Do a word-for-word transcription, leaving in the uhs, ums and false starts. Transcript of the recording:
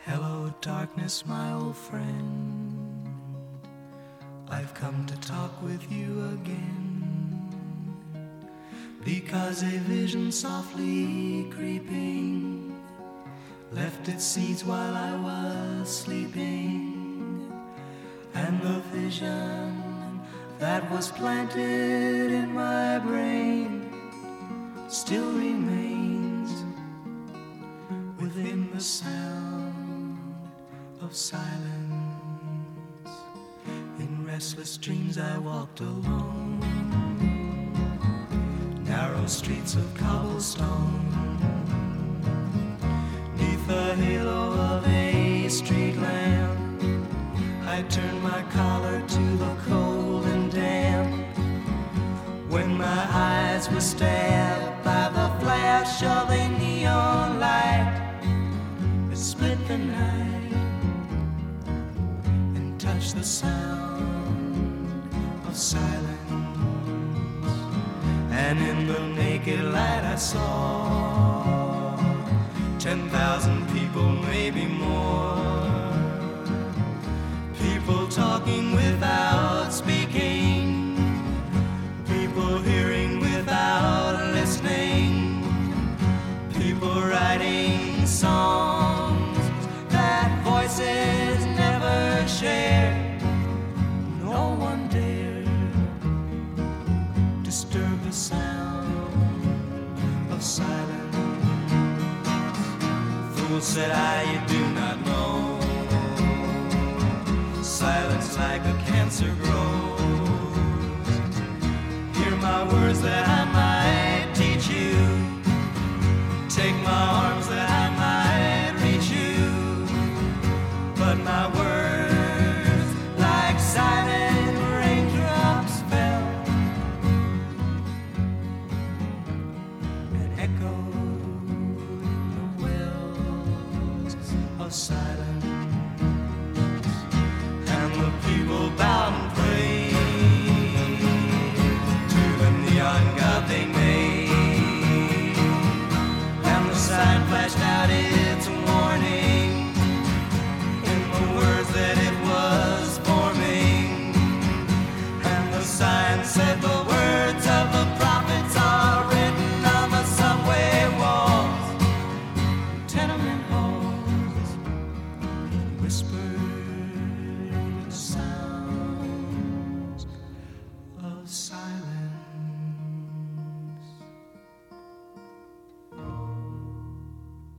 Hello, darkness, my old friend. I've come to talk with you again, because a vision softly creeping left its seeds while I was sleeping, and the vision that was planted in my brain still remains within the sound of silence. In restless dreams I walked alone, narrow streets of cobblestone, neath the halo of a street lamp. I turned my collar to the cold and damp, when my eyes were stabbed by the flash of a neon light that split the night and touched the sound of silence. And in the naked light I saw ten thousand people, maybe more, people talking without speaking, people hearing without listening, people writing songs that voices never shared. No one dared disturb the sound of silence. Fool, said I, you do not know, silence like a cancer grows. Hear my words that I might teach you, take my arms that I might reach you, but my words like silent raindrops fell and echoed in the wells of silence. And the people bowed and prayed to the neon god they made, and the sign flashed out.